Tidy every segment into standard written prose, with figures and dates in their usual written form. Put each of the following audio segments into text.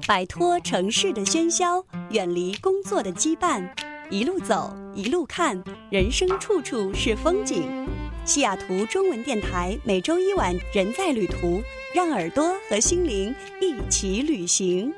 摆脱城市的喧嚣，远离工作的羁绊，一路走，一路看，人生处处是风景。西雅图中文电台每周一晚人在旅途，让耳朵和心灵一起旅行。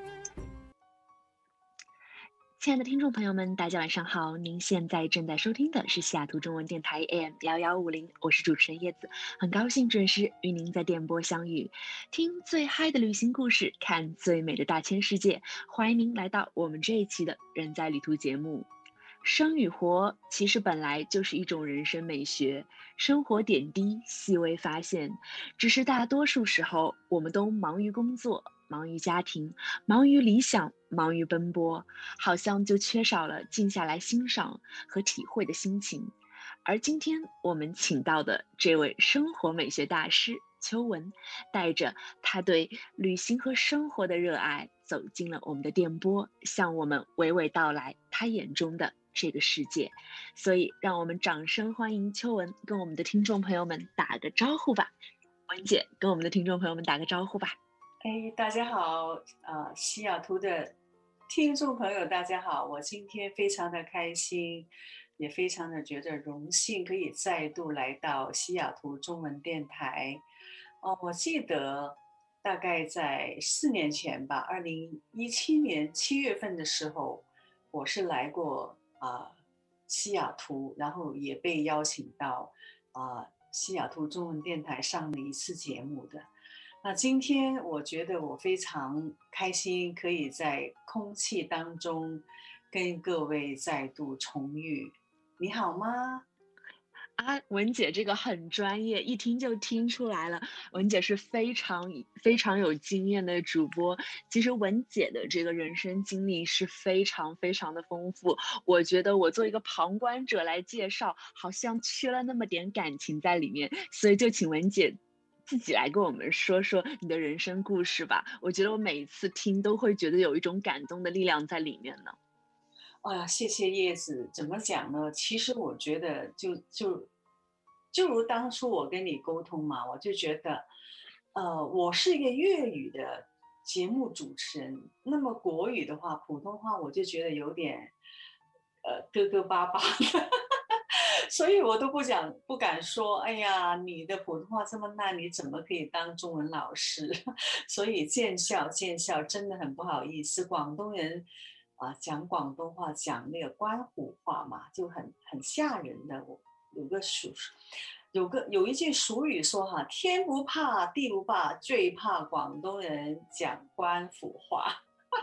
亲爱的听众朋友们，大家晚上好！您现在正在收听的是西雅图中文电台 AM1150，我是主持人叶子，很高兴准时与您在电波相遇，听最嗨的旅行故事，看最美的大千世界。欢迎您来到我们这一期的人在旅途节目。生与活其实本来就是一种人生美学，生活点滴细微发现，只是大多数时候我们都忙于工作，忙于家庭，忙于理想，忙于奔波，好像就缺少了静下来欣赏和体会的心情。而今天我们请到的这位生活美学大师邱文，带着他对旅行和生活的热爱，走进了我们的电波，向我们娓娓道来他眼中的这个世界。所以让我们掌声欢迎邱文跟我们的听众朋友们打个招呼吧。文姐跟我们的听众朋友们打个招呼吧。 大家好，西雅图的听众朋友大家好，我今天非常的开心，也非常的觉得荣幸可以再度来到西雅图中文电台。我记得大概在4年前吧，2017年7月份的时候，我是来过西雅图，然后也被邀请到西雅图中文电台上了一次节目的。那今天我觉得我非常开心，可以在空气当中跟各位再度重遇。你好吗？ 文姐这个很专业，一听就听出来了。文姐是非常非常有经验的主播。其实文姐的这个人生经历是非常非常的丰富。我觉得我做一个旁观者来介绍，好像缺了那么点感情在里面，所以就请文姐自己来跟我们说说你的人生故事吧。我觉得我每一次听都会觉得有一种感动的力量在里面呢。 谢谢叶子。怎么讲呢？其实我觉得就如当初我跟你沟通嘛，我就觉得，我是一个粤语的节目主持人，那么国语的话，普通话我就觉得有点，磕磕巴巴的，所以我都不敢说，哎呀，你的普通话这么烂，你怎么可以当中文老师？所以见笑，真的很不好意思。广东人讲广东话，讲那个官府话嘛，就很吓人的。我有一句俗语说哈，天不怕地不怕，最怕广东人讲官府话。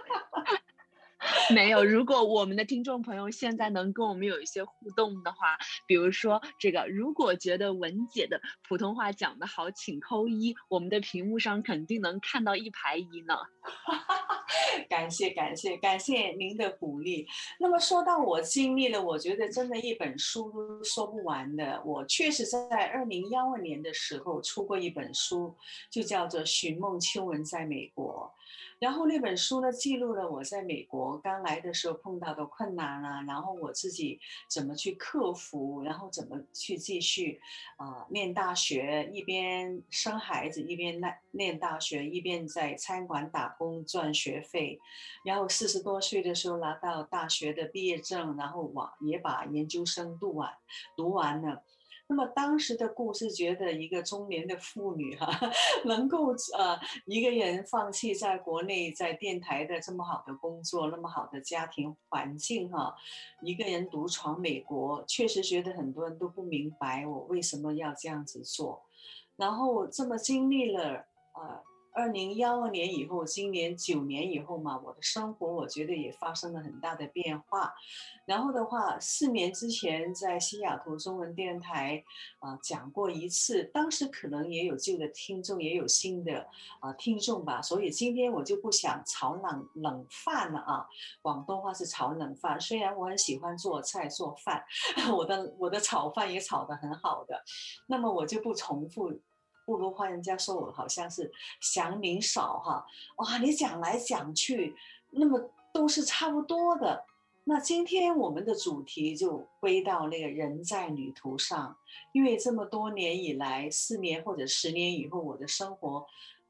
没有，如果我们的听众朋友现在能跟我们有一些互动的话，比如说这个，如果觉得文姐的普通话讲得好，请扣1，我们的屏幕上肯定能看到1排1呢。 感谢您的鼓励。那么说到我经历了，我觉得真的一本书都说不完的。我确实在2012年的时候出过一本书，就叫做《寻梦秋文在美国》。然后那本书呢，记录了我在美国刚来的时候碰到的困难啊，然后我自己怎么去克服，然后怎么去继续念大学，一边生孩子一边念大学，一边在餐馆打工赚学费，然后40多岁的时候拿到大学的毕业证，然后也把研究生读完了。那么当时的故事，觉得一个中年的妇女能够一个人放弃在国内在电台的这么好的工作，那么好的家庭环境一个人独闯美国，确实觉得很多人都不明白我为什么要这样子做。然后这么经历了2012年以后，今年9年以后嘛，我的生活我觉得也发生了很大的变化。然后的话，4年之前在西雅图中文电台讲过一次，当时可能也有旧的听众，也有新的听众吧，所以今天我就不想炒冷饭了啊。广东话是炒冷饭，虽然我很喜欢做菜做饭，我的炒饭也炒得很好的，那么我就不重复。不如话人家说我好像是祥林嫂哇，你讲来讲去，那么都是差不多的。那今天我们的主题就归到那个人在旅途上，因为这么多年以来，4年或者10年以后，我的生活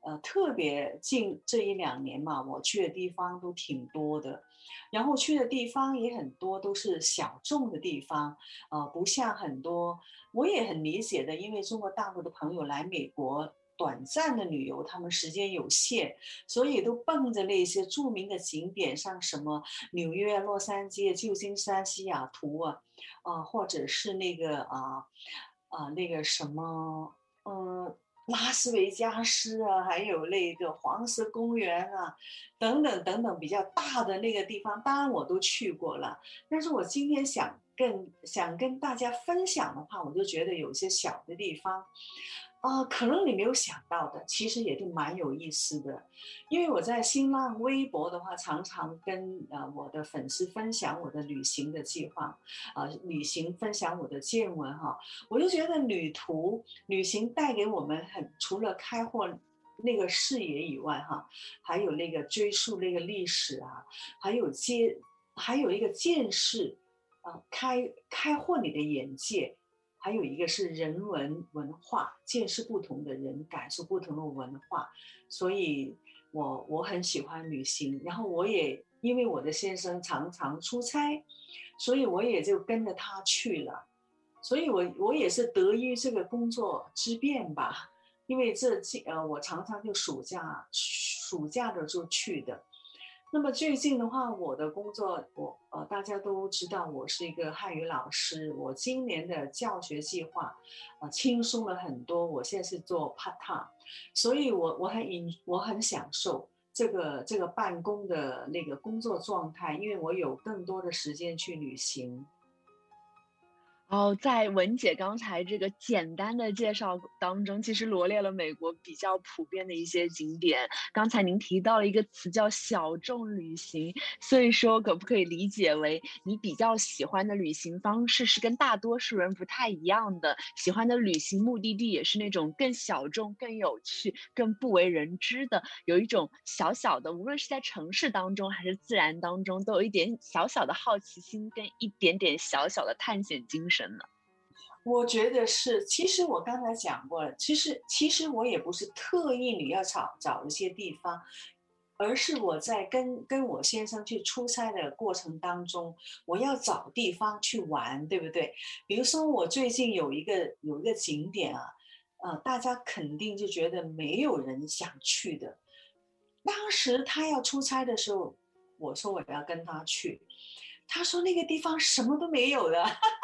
特别近这1-2年嘛，我去的地方都挺多的，然后去的地方也很多，都是小众的地方，不像很多，我也很理解的，因为中国大陆的朋友来美国短暂的旅游，他们时间有限，所以都奔着那些著名的景点，像什么纽约、洛杉矶、旧金山、西雅图啊，或者是那个什么，拉斯维加斯啊，还有那个黄石公园啊，等等等等比较大的那个地方，当然我都去过了。但是我今天想跟大家分享的话，我就觉得有些小的地方，可能你没有想到的，其实也是蛮有意思的。因为我在新浪微博的话，常常跟我的粉丝分享我的旅行的计划，旅行分享我的见闻哈。我就觉得旅行带给我们除了开阔那个视野以外哈，还有那个追溯那个历史啊，还有还有一个见识，开阔你的眼界。还有一个是文化，见识不同的人，感受不同的文化，所以我很喜欢旅行，然后我也因为我的先生常常出差，所以我也就跟着他去了，所以我也是得益于这个工作之便吧，因为我常常就暑假的时候去的。那么最近的话，我的工作，大家都知道我是一个汉语老师，我今年的教学计划，轻松了很多。我现在是做 part time，所以我很享受这个办公的那个工作状态，因为我有更多的时间去旅行。 哦，在文姐刚才这个简单的介绍当中，其实罗列了美国比较普遍的一些景点。刚才您提到了一个词叫小众旅行，所以说可不可以理解为你比较喜欢的旅行方式是跟大多数人不太一样的，喜欢的旅行目的地也是那种更小众、更有趣、更不为人知的，有一种小小的，无论是在城市当中还是自然当中，都有一点小小的好奇心跟一点点小小的探险精神呢？ 我觉得是，其实我刚才讲过了，其实我也不是特意你要找一些地方，而是我在跟我先生去出差的过程当中，我要找地方去玩，对不对？比如说我最近有一个景点啊，大家肯定就觉得没有人想去的。当时他要出差的时候，我说我要跟他去，他说那个地方什么都没有的。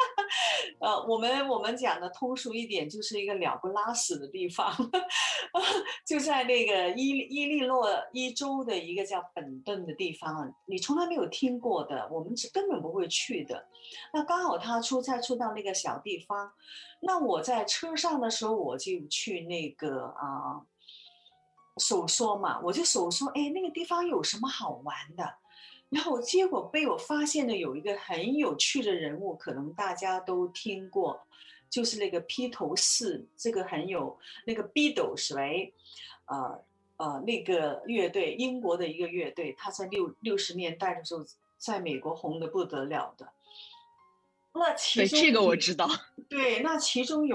我们讲的通俗一点，就是一个鸟不拉屎的地方，就在那个伊利诺伊州的一个叫本顿的地方，你从来没有听过的，我们是根本不会去的。那刚好他出差出到那个小地方，那我在车上的时候，我就去那个手说嘛，我就手说，哎，那个地方有什么好玩的？然后结果被我发现的有一个很有趣的人物，可能大家都听过，就是那个披头士，这个很有那个 Beatles 为，那个乐队，英国的一个乐队，他在60年代的时候在美国红得不得了的。那其对，这中有个我知道。 对，那其中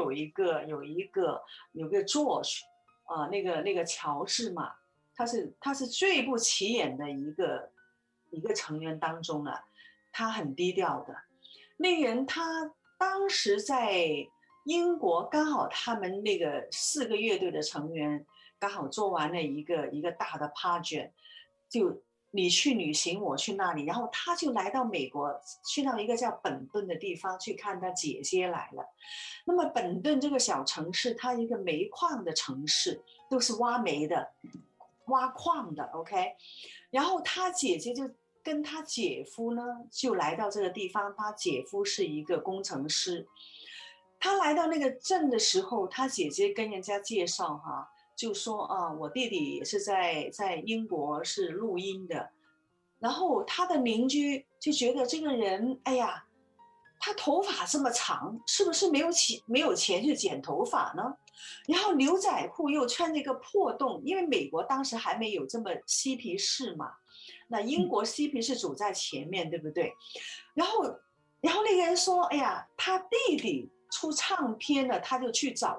有个 George，那个乔治嘛，他是最不起眼的一个成员当中了，他很低调的。那个人他当时在英国，刚好他们那个4个乐队的成员刚好做完了一个大的 project，就你去旅行，我去那里，然后他就来到美国，去到一个叫本顿的地方去看他姐姐来了。那么本顿这个小城市，它一个煤矿的城市，都是挖煤的、挖矿的，OK。然后他姐姐就跟他姐夫呢，就来到这个地方。他姐夫是一个工程师。他来到那个镇的时候，他姐姐跟人家介绍哈，就说我弟弟也是在英国是录音的。然后他的邻居就觉得这个人，哎呀，他头发这么长，是不是没有钱去剪头发呢？然后牛仔裤又穿这个破洞，因为美国当时还没有这么嬉皮士嘛，那英国嬉皮士走在前面，对不对？然后，然后那个人说：“哎呀，他弟弟出唱片了，他就去找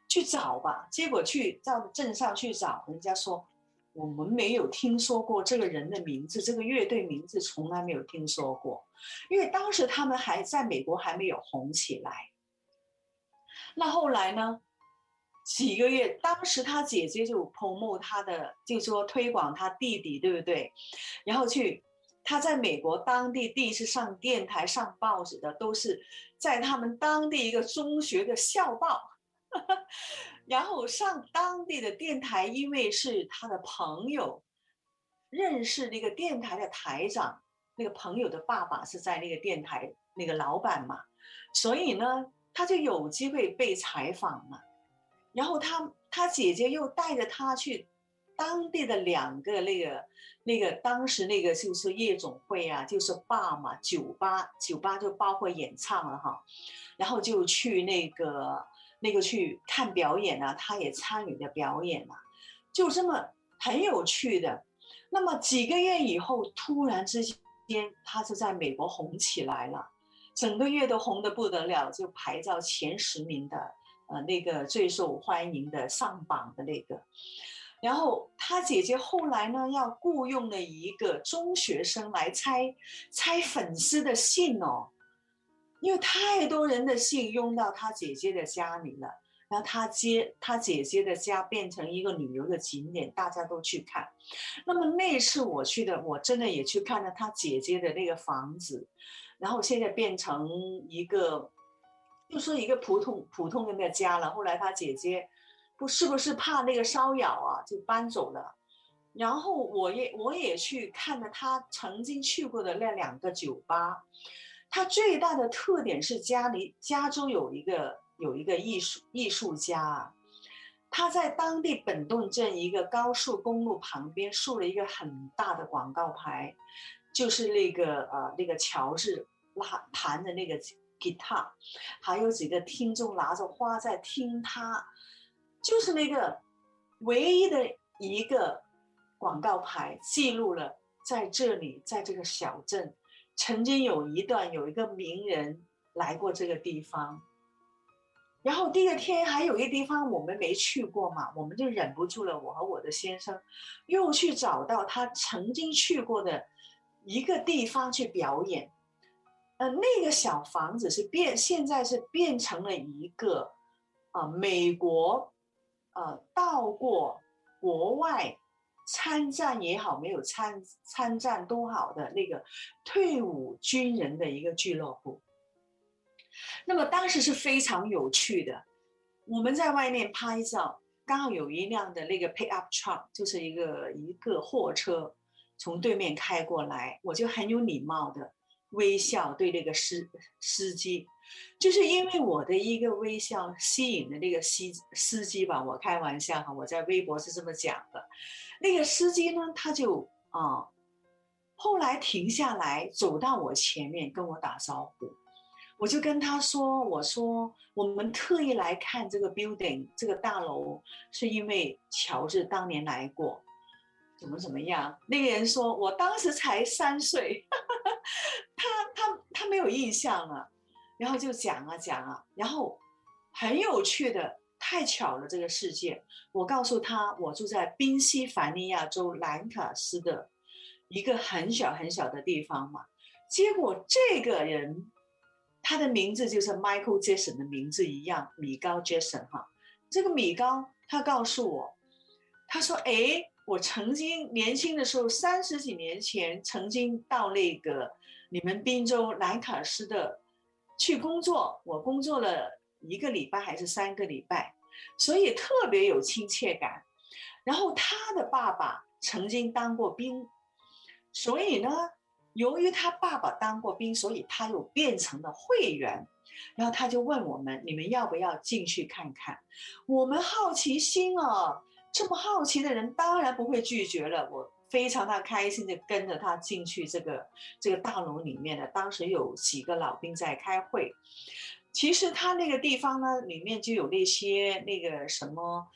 去找吧。结果去到镇上去找，人家说我们没有听说过这个人的名字，这个乐队名字从来没有听说过，因为当时他们还在美国还没有红起来。那后来呢？几个月，当时他姐姐就 promote 他的，就说推广他弟弟，对不对？然后他在美国当地第一次上电台、上报纸的，都是在他们当地一个中学的校报。然后上当地的电台，因为是他的朋友认识那个电台的台长，那个朋友的爸爸是在那个电台那个老板嘛，所以呢，他就有机会被采访了。然后他姐姐又带着他去当地的2个那个当时那个就是夜总会啊，就是 bar 嘛，酒吧就包括演唱了哈，然后就去那个去看表演啊，他也参与的表演啊，就这么很有趣的。那么几个月以后，突然之间他就在美国红起来了，整个月都红得不得了，就排到前10名的。那个最受欢迎的上榜的那个，然后他姐姐后来呢，要雇佣了一个中学生来猜粉丝的信哦，因为太多人的信拥到他姐姐的家里了，然后他姐姐的家变成一个旅游的景点，大家都去看。那么那次我去的，我真的也去看了他姐姐的那个房子，然后现在变成一个。就说一个普通人的家了，后来他姐姐不是怕那个骚扰啊，就搬走了。然后我也去看了他曾经去过的那2个酒吧。他最大的特点是加州有一个艺术家啊，他在当地本顿镇一个高速公路旁边竖了一个很大的广告牌，就是那个乔治弹的那个guitar， 还有几个听众拿着花在听他，就是那个唯一的一个广告牌记录了在这里，在这个小镇，曾经有一个名人来过这个地方。然后第2天还有一个地方我们没去过嘛，我们就忍不住了，我和我的先生又去找到他曾经去过的一个地方去表演。那个小房子现在是变成了一个美国到过国外参战也好，没有参战都好的那个退伍军人的一个俱乐部。那么当时是非常有趣的，我们在外面拍照，刚好有一辆的那个 pickup truck， 就是一个货车从对面开过来，我就很有礼貌的微笑对那个司机，就是因为我的一个微笑吸引了那个司机吧，我开玩笑哈，我在微博是这么讲的。那个司机呢，他就后来停下来走到我前面跟我打招呼。我就跟他说，我说我们特意来看这个 building 这个大楼，是因为乔治当年来过，怎么样？那个人说，我当时才3岁，他没有印象了，然后就讲啊，然后很有趣的，太巧了这个事件。我告诉他，我住在宾夕法尼亚州兰卡斯的一个很小很小的地方嘛，结果这个人。他的名字就是 Michael Jackson 的名字一样，米高 Jackson 哈。这个米高他告诉我，他说：“哎，我曾经年轻的时候30几年前，曾经到那个你们宾州兰卡斯的去工作，我工作了1个礼拜还是3个礼拜，所以特别有亲切感。然后他的爸爸曾经当过兵，所以呢。”由于他爸爸当过兵，所以他又变成了会员。然后他就问我们：“你们要不要进去看看？”我们好奇心哦，这么好奇的人当然不会拒绝了。我非常的开心的跟着他进去这个大楼里面的。当时有几个老兵在开会。其实他那个地方呢，里面就有那些那个什么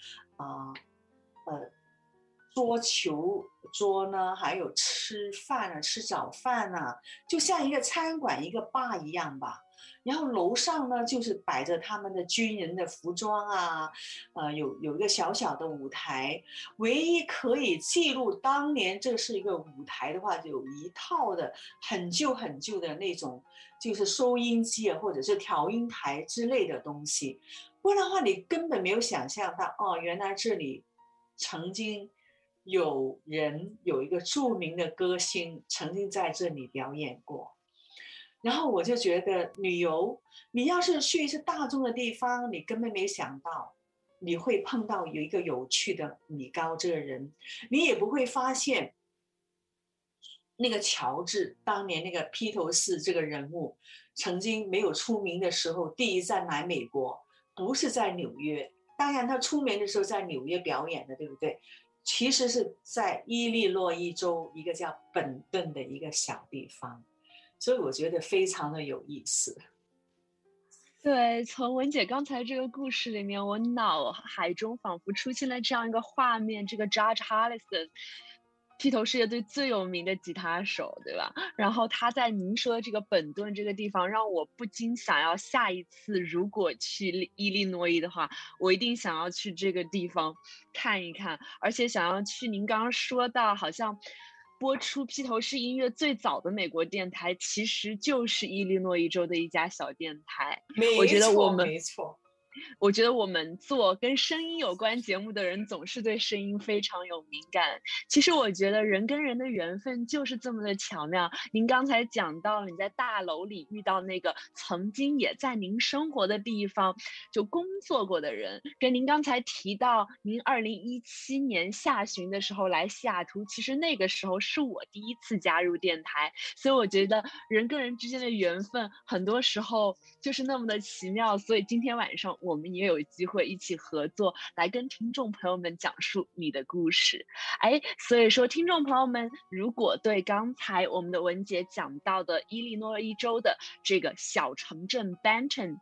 桌球桌呢，还有吃饭啊，吃早饭啊，就像一个餐馆一个 bar 一样吧。 然后楼上呢就是摆着他们的军人的服装啊，有一个小小的舞台，唯一可以记录当年这是一个舞台的话，就有一套的很旧很旧的那种，就是收音机啊，或者是调音台之类的东西，不然的话你根本没有想象到，哦，原来这里曾经有人有一个著名的歌星曾经在这里表演过。然后我就觉得旅游，你要是去一些大众的地方，你根本没想到你会碰到有一个有趣的米高这个人，你也不会发现那个乔治当年那个披头士这个人物曾经没有出名的时候，第一站来美国不是在纽约，当然他出名的时候在纽约表演的，对不对？其实是在伊利诺伊州一个叫本顿的一个小地方。所以我觉得非常的有意思。 对，从文姐刚才这个故事里面，我脑海中仿佛出现了这样一个画面：这个 George Harrison，披头士乐队最有名的吉他手，对吧？然后他在您说的这个本顿这个地方，让我不禁想要下一次如果去伊利诺伊的话，我一定想要去这个地方看一看，而且想要去您刚刚说到，好像播出披头士音乐最早的美国电台，其实就是伊利诺伊州的一家小电台。我觉得我们没错。 我觉得我们做跟声音有关节目的人，总是对声音非常有敏感。其实我觉得人跟人的缘分就是这么的巧妙。您刚才讲到了你在大楼里遇到那个曾经也在您生活的地方就工作过的人，跟您刚才提到您2017年下旬的时候来西雅图，其实那个时候是我第一次加入电台，所以我觉得人跟人之间的缘分很多时候就是那么的奇妙。所以今天晚上我们也有机会一起合作，来跟听众朋友们讲述你的故事。所以说听众朋友们，如果对刚才我们的文姐讲到的伊利诺伊州的这个小城镇 Benton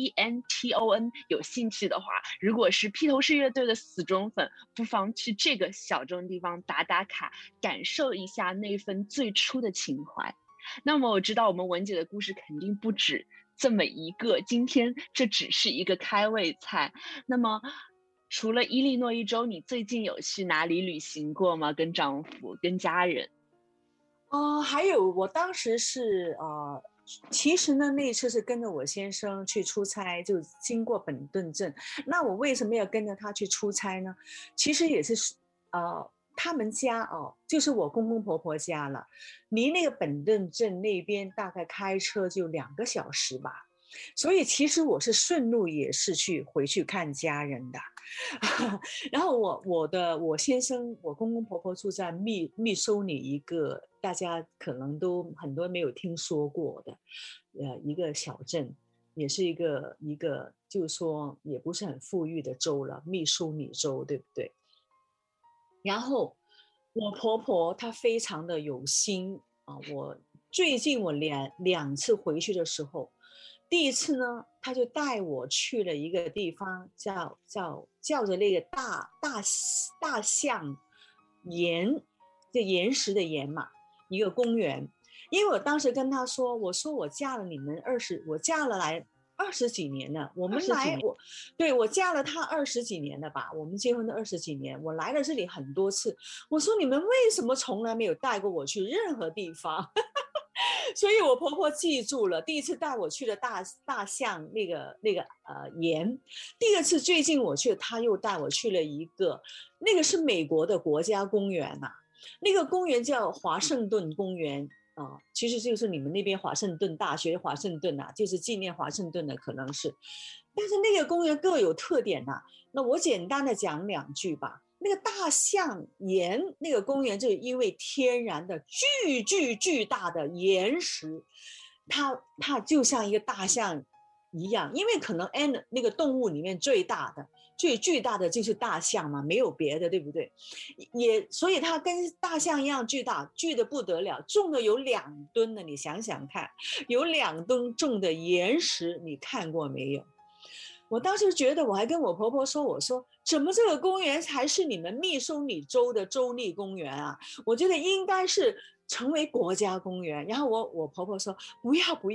BENTON 有兴趣的话，如果是披头士乐队的死忠粉，不妨去这个小众地方打打卡，感受一下那份最初的情怀。那么我知道我们文姐的故事肯定不止这么一个，今天这只是一个开胃菜。那么除了伊利诺伊州，你最近有去哪里旅行过吗？跟丈夫、跟家人？ 还有我当时是其实呢那一次是跟着我先生去出差，就经过本顿镇。那我为什么要跟着他去出差呢？其实也是他们家就是我公公婆婆家了，离那个本顿镇那边大概开车就2个小时吧。所以其实我是顺路也是回去看家人的。然后我先生我公公婆婆住在密苏里一个大家可能都很多没有听说过的一个小镇，也是一个就是说也不是很富裕的州了，密苏里州，对不对？然后我婆婆她非常的有心我最近我两次回去的时候，第一次呢，她就带我去了一个地方，叫着那个大象岩，就岩石的岩嘛，一个公园。因为我当时跟她说，我说我嫁了你们我嫁了来20几年了，我们来我嫁了他20几年了吧，我们结婚的20几年，我来了这里很多次，我说你们为什么从来没有带过我去任何地方？所以我婆婆记住了，第一次带我去了大象那个岩，第二次最近我去，她又带我去了一个，那个是美国的国家公园那个公园叫华盛顿公园。其实就是你们那边华盛顿大学华盛顿就是纪念华盛顿的可能是，但是那个公园各有特点那我简单的讲2句吧。那个大象岩那个公园就因为天然的巨大的岩石，它就像一个大象一样，因为可能那个动物里面最巨大的就是大象嘛，没有别的，对不对？所以它跟大象一样巨大，巨的不得了，重的有2吨的，你想想看，有2吨重的岩石，你看过没有？我当时觉得，我还跟我婆婆说，我说怎么这个公园才是你们密苏里州的州立公园我觉得应该是成为国家公园。然后我婆婆说不要，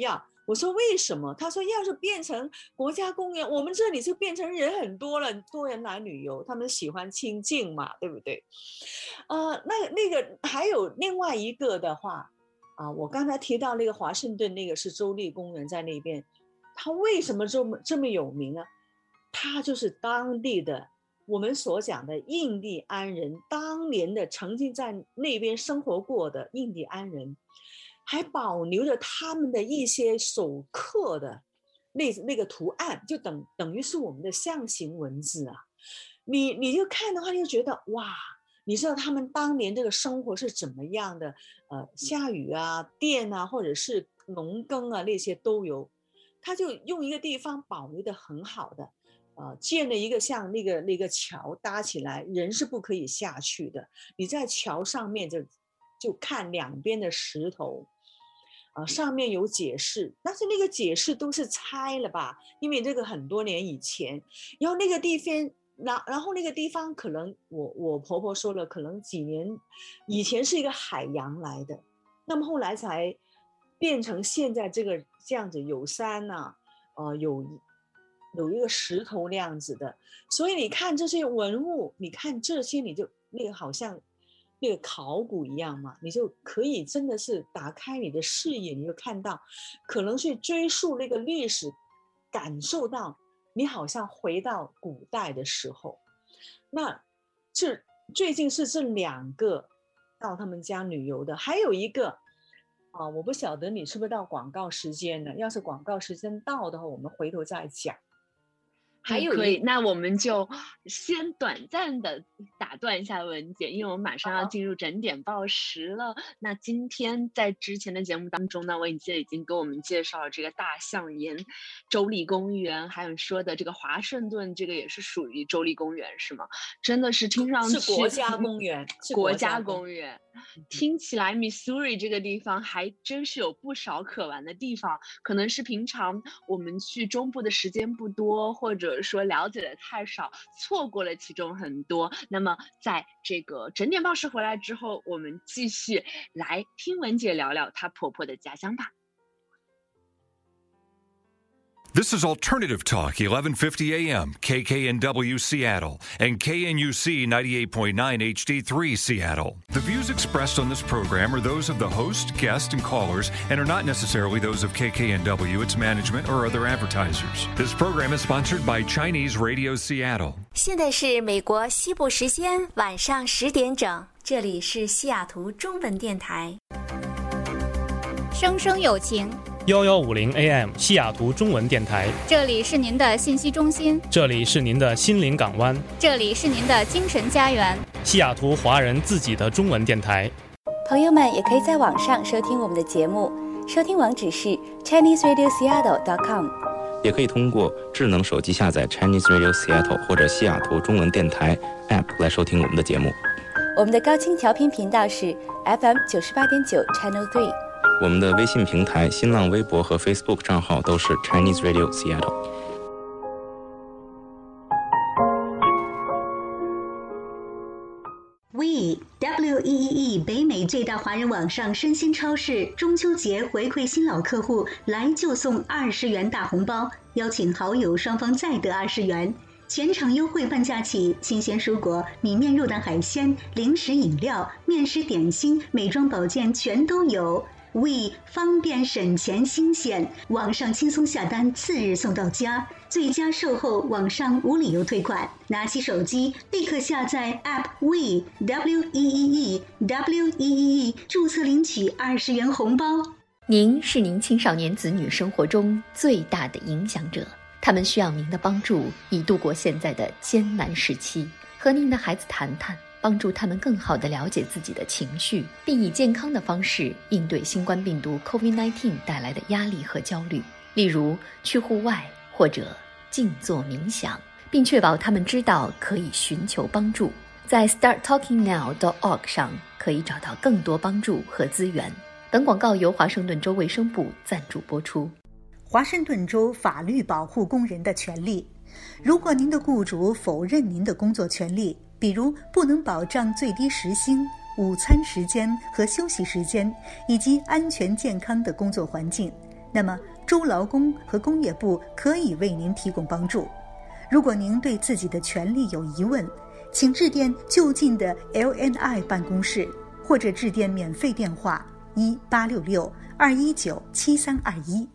我说为什么？他说要是变成国家公园，我们这里就变成人很多了，多人来旅游，他们喜欢清静嘛，对不对？那个还有另外一个的话我刚才提到那个华盛顿那个是州立公园在那边，它为什么这么有名呢？它就是当地的我们所讲的印第安人，当年的曾经在那边生活过的印第安人，还保留着他们的一些手刻的那个图案，就等于是我们的象形文字啊。你就看的话，就觉得哇，你知道他们当年这个生活是怎么样的？下雨啊、电啊，或者是农耕啊，那些都有。他就用一个地方保留的很好的。建了一个像那个桥搭起来，人是不可以下去的。你在桥上面就看两边的石头，上面有解释，但是那个解释都是猜了吧，因为这个很多年以前。然后那个地方，然后那个地方可能我婆婆说了，可能几年以前是一个海洋来的，那么后来才变成现在这样子，有山啊，有一个石头那样子的。所以你看这些文物，你看这些你就那个好像那个考古一样嘛，你就可以真的是打开你的视野，你就看到可能去追溯那个历史，感受到你好像回到古代的时候。那最近是这2个到他们家旅游的，还有一个我不晓得你是不是到广告时间了，要是广告时间到的话，我们回头再讲。 还有可以，那我们就先短暂的打断一下文姐，因为我们马上要进入整点报时了。那今天在之前的节目当中呢，文姐已经给我们介绍了这个大象岩州立公园，还有说的这个华盛顿，这个也是属于州立公园是吗？真的是听上去是国家公园， 国家公园。听起来 Missouri 这个地方还真是有不少可玩的地方，可能是平常我们去中部的时间不多，或者说了解的太少，错过了其中很多。那么在这个整点报时回来之后，我们继续来听文姐聊聊她婆婆的家乡吧。 This is Alternative Talk, 1150 AM, KKNW Seattle, and KNUC 98.9 HD3 Seattle. The views expressed on this program are those of the host, guest, and callers, and are not necessarily those of KKNW, its management, or other advertisers. This program is sponsored by Chinese Radio Seattle. 现在是美国西部时间晚上10点整，这里是西雅图中文电台。 声声有情。 1150 AM 西雅图中文电台， 这里是您的信息中心， 这里是您的心灵港湾， 这里是您的精神家园， 西雅图华人自己的中文电台。 朋友们也可以在网上收听我们的节目，收听网址是 ChineseRadioSeattle.com， 也可以通过智能手机下载 Chinese Radio Seattle 或者西雅图中文电台 App 来收听我们的节目。 我们的高清调频频道是 FM 98.9 Channel 3。 我们的微信平台、新浪微博和 Facebook 账号都是 Chinese Radio Seattle。 WEEE 北美最大华人网上生鲜超市中秋节回馈新老客户，来就送20元大红包，邀请好友双方再得20元。全场优惠半价起，新鲜蔬果、米面肉蛋海鲜、零食饮料、面食点心、美妆保健全都有。We 方便省钱新鲜，网上轻松下单，次日送到家，最佳售后，网上无理由退款。拿起手机立刻下载 App We WEEE 注册领取20元红包。 您是您青少年子女生活中最大的影响者，他们需要您的帮助，以度过现在的艰难时期。和您的孩子谈谈，帮助他们更好地了解自己的情绪，并以健康的方式应对新冠病毒 COVID-19 带来的压力和焦虑，例如去户外或者静坐冥想，并确保他们知道可以寻求帮助。在 starttalkingnow.org 上可以找到更多帮助和资源。本广告由华盛顿州卫生部赞助播出。 华盛顿州法律保护工人的权利。如果您的雇主否认您的工作权利，比如不能保障最低时薪、午餐时间和休息时间，以及安全健康的工作环境，那么州劳工和工业部可以为您提供帮助。如果您对自己的权利有疑问，请致电就近的 LNI 办公室，或者致电免费电话1866-219-7321。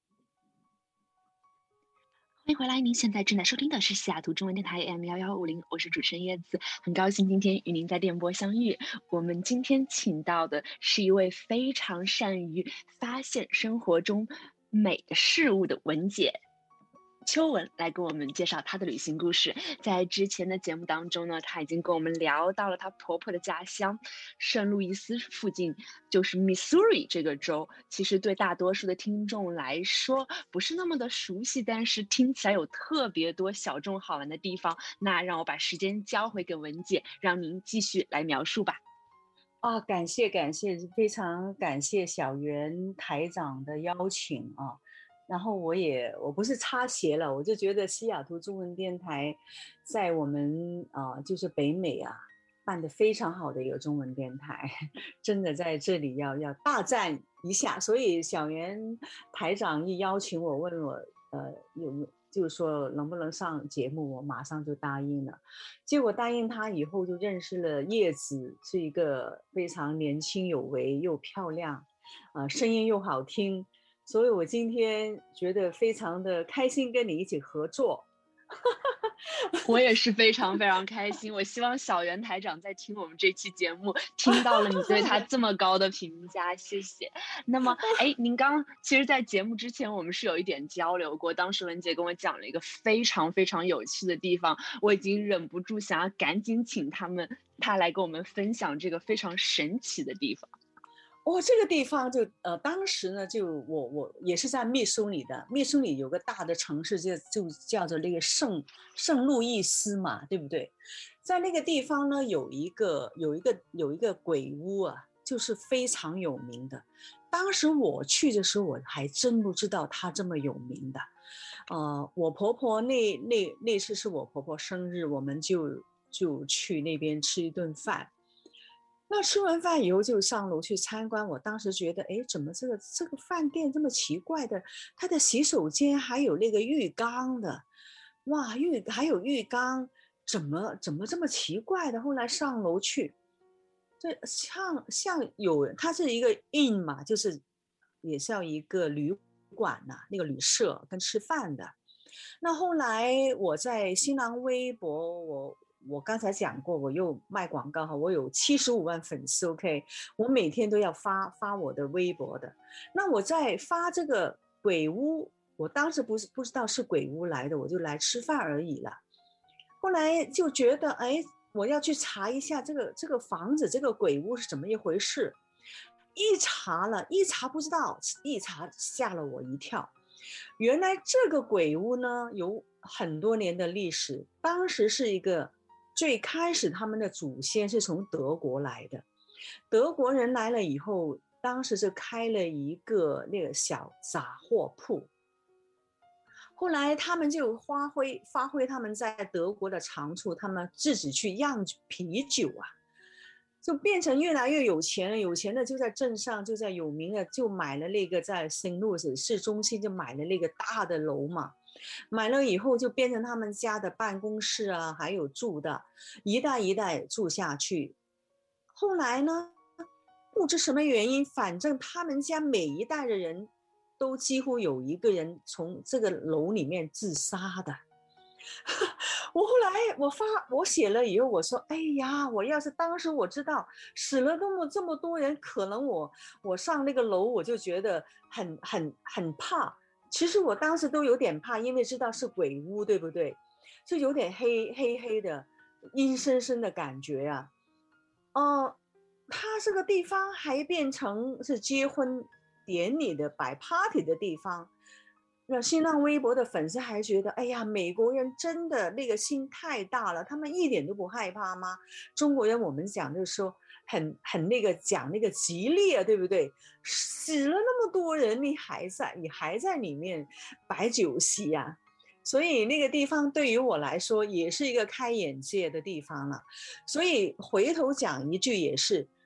欢迎回来，您现在正在收听的是西雅图中文电台 AM1150，我是主持人叶子，很高兴今天与您在电波相遇。我们今天请到的是一位非常善于发现生活中美的事物的文姐秋文，来跟我们介绍她的旅行故事。在之前的节目当中呢，她已经跟我们聊到了她婆婆的家乡圣路易斯附近，就是 Missouri 这个州，其实对大多数的听众来说不是那么的熟悉，但是听起来有特别多小众好玩的地方。那让我把时间交回给文姐，让您继续来描述吧。 感谢，非常感谢小袁台长的邀请啊。然后我不是插鞋了，我就觉得西雅图中文电台在我们就是北美办得非常好的一个中文电台，真的在这里要大赞一下。所以小袁台长一邀请我，问我就是说能不能上节目，我马上就答应了。结果答应他以后，就认识了叶子，是一个非常年轻有为又漂亮，声音又好听。所以我今天觉得非常的开心跟你一起合作。 我也是非常非常开心，我希望小袁台长在听我们这期节目听到了你对他这么高的评价，谢谢。那么您其实在节目之前我们是有一点交流过，当时文姐跟我讲了一个非常非常有趣的地方，我已经忍不住想要赶紧请他来跟我们分享这个非常神奇的地方。 这个地方就当时呢，就我也是在密苏里的，密苏里有个大的城市就叫做那个圣路易斯嘛，对不对？在那个地方呢，有一个鬼屋啊，就是非常有名的。当时我去的时候，我还真不知道它这么有名的。我婆婆那次是我婆婆生日，我们就去那边吃一顿饭。那吃完饭以后就上楼去参观，我当时觉得，怎么这个饭店这么奇怪的？它的洗手间还有那个浴缸的，哇，还有浴缸，怎么这么奇怪的？后来上楼去，这像它是一个 inn 嘛，就是也是要一个旅馆呐，那个旅社跟吃饭的。那后来我在新浪微博，我刚才讲过，我又卖广告哈，我有75万粉丝 ，OK， 我每天都要发我的微博的。那我在发这个鬼屋，我当时不知道是鬼屋来的，我就来吃饭而已了。后来就觉得，我要去查一下这个房子，这个鬼屋是怎么一回事。一查不知道，一查吓了我一跳。原来这个鬼屋呢有很多年的历史，当时是一个。最开始他们的祖先是从德国来的，德国人来了以后，当时是开了一个那个小杂货铺，后来他们就发挥他们在德国的长处，他们自己去酿啤酒就变成越来越有钱了。有钱的就在镇上，就在有名的就买了那个在圣路易市中心就买了那个大的楼嘛。买了以后就变成他们家的办公室还有住的，一代一代住下去。后来呢，不知什么原因，反正他们家每一代的人都几乎有一个人从这个楼里面自杀的。我后来我写了以后，我说我要是当时我知道死了这么多人，可能我上那个楼我就觉得很怕。其实我当时都有点怕，因为知道是鬼屋，对不对？就有点黑的阴森森的感觉它这个地方还变成是结婚典礼的摆 party 的地方。那新浪微博的粉丝还觉得，美国人真的那个心太大了，他们一点都不害怕吗？中国人我们讲就是说很那个讲那个吉利对不对？死了那么多人，你还在里面摆酒席所以那个地方对于我来说也是一个开眼界的地方了。所以回头讲一句也是，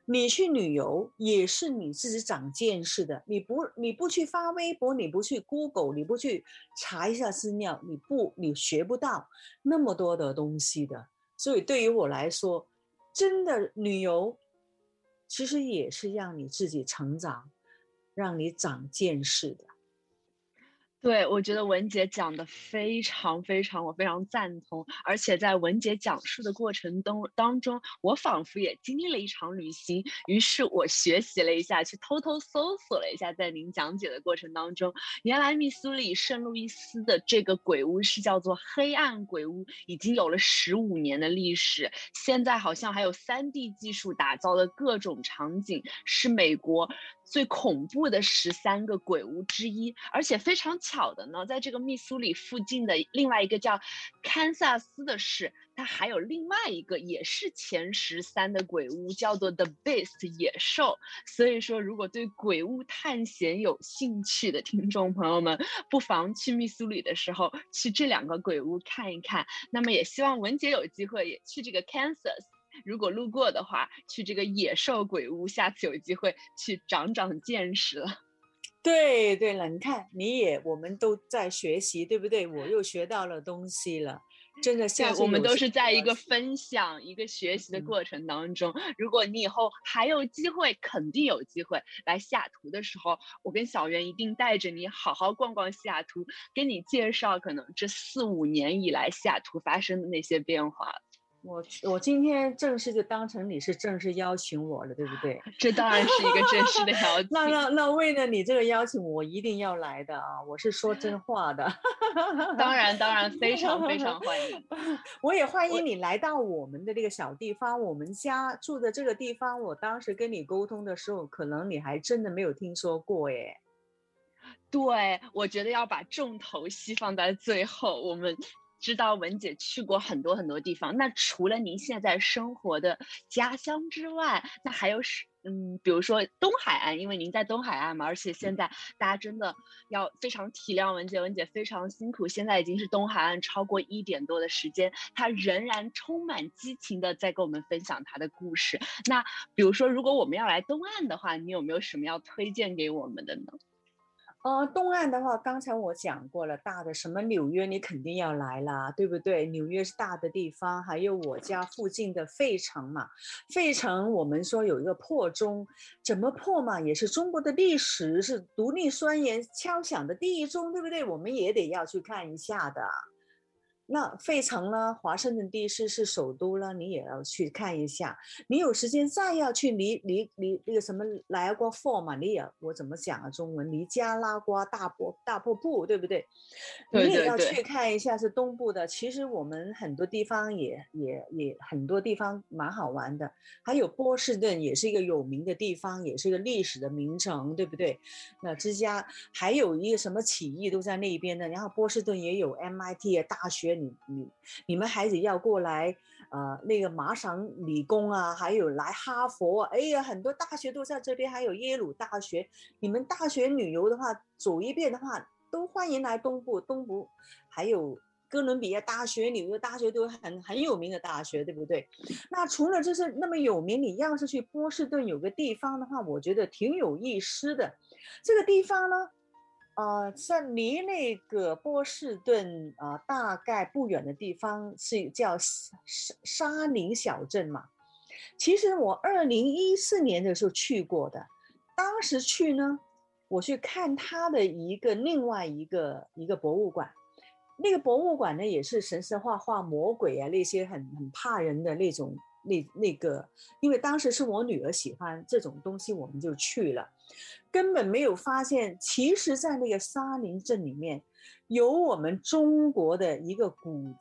你去旅游也是你自己长见识的，你不去发微博，你不去 Google， 你不去查一下资料，你学不到那么多的东西的。所以对于我来说，真的旅游其实也是让你自己成长，让你长见识的。 对，我觉得文姐讲的非常非常，我非常赞同。而且在文姐讲述的过程当中，我仿佛也经历了一场旅行。于是我学习了一下，去偷偷搜索了一下，在您讲解的过程当中，原来密苏里圣路易斯的这个鬼屋是叫做黑暗鬼屋，已经有了15年的历史。现在好像还有3D 技术打造的各种场景，是美国最恐怖的13个鬼屋之一。而且非常巧的呢，在这个密苏里附近的另外一个叫堪萨斯的市，它还有另外一个也是前13的鬼屋，叫做 The Beast 野兽。所以说，如果对鬼屋探险有兴趣的听众朋友们，不妨去密苏里的时候去这2个鬼屋看一看。那么也希望文姐有机会也去这个 Kansas，如果路过的话，去这个野兽鬼屋，下次有机会去长长见识了。 对对了，你看我们都在学习，对不对？我又学到了东西了，真的。 对，我们都是在一个分享、一个学习的过程当中。如果你以后还有机会，肯定有机会来西雅图的时候，我跟小袁一定带着你好好逛逛西雅图，跟你介绍可能这4、5年以来西雅图发生的那些变化。 我今天正式就当成你是正式邀请我了，对不对？ 这当然是一个正式的邀请。 那为了你这个邀请，我一定要来的啊！我是说真话的。 当然，非常非常欢迎。 我也欢迎你来到我们的这个小地方，我们家住的这个地方。我当时跟你沟通的时候，可能你还真的没有听说过耶。 对，我觉得要把重头戏放在最后。我们知道文姐去过很多很多地方，那除了您现在生活的家乡之外，那还有比如说东海岸，因为您在东海岸嘛，而且现在大家真的要非常体谅文姐非常辛苦，现在已经是东海岸超过1点多的时间，她仍然充满激情的在跟我们分享她的故事。那比如说如果我们要来东岸的话，你有没有什么要推荐给我们的呢？ 东岸的话，刚才我讲过了，大的什么纽约你肯定要来啦，对不对？纽约是大的地方，还有我家附近的费城嘛。费城我们说有一个破钟，怎么破嘛？也是中国的历史，是独立宣言敲响的第一钟，对不对？我们也得要去看一下的。那费城呢，华盛顿 DC 是首都了，你也要去看一下。你有时间再要去那个什么莱阿瓜 fall 嘛，我怎么讲啊？中文尼加拉瓜大瀑布，对不对？ 对， 你也要去看一下，是东部的。其实我们很多地方也很多地方蛮好玩的。还有波士顿也是一个有名的地方，也是一个历史的名城，对不对？那还有一个什么起义都在那边的。然后波士顿也有 MIT 的大学。你们孩子要过来，那个麻省理工啊，还有来哈佛，哎呀，很多大学都在这边，还有耶鲁大学。你们大学旅游的话，走一遍的话，都欢迎来东部，还有哥伦比亚大学、纽约大学都很有名的大学，对不对？那除了就是那么有名，你要是去波士顿有个地方的话，我觉得挺有意思的。这个地方呢，在离那个波士顿大概不远的地方是叫沙林小镇嘛。其实我2014年的时候去过的，当时去呢，我去看它的另外一个博物馆。那个博物馆呢，也是神神画魔鬼啊，那些很怕人的那种。那个，因为当时是我女儿喜欢这种东西，我们就去了，根本没有发现，其实在那个沙林镇里面，有我们中国的一个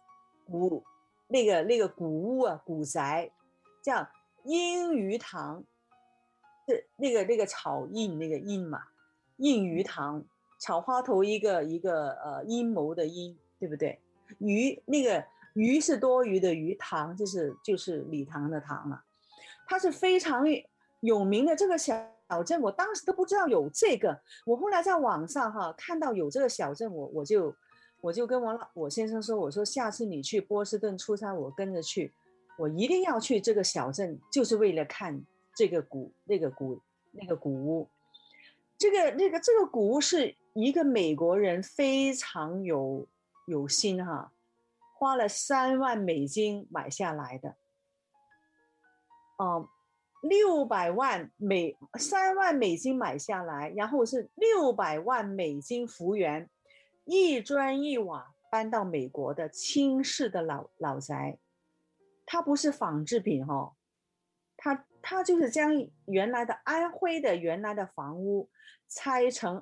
那个古屋啊，古宅，叫阴鱼堂，是那个草印那个印嘛，印鱼堂，草花头一个阴谋的阴，对不对？鱼是多余的鱼，堂就是礼堂的堂嘛。它是非常有名的这个小镇，我当时都不知道有这个，我后来在网上看到有这个小镇，我就跟我先生说，我说下次你去波士顿出差，我跟着去，我一定要去这个小镇，就是为了看这个古屋。这个古屋是一个美国人非常有心哈，花了3万美金买下来的。3万美金买下来，然后是600万美金幅员，一砖一瓦搬到美国的清式的老宅。它不是仿制品哦，它就是将原来的安徽的原来的房屋拆成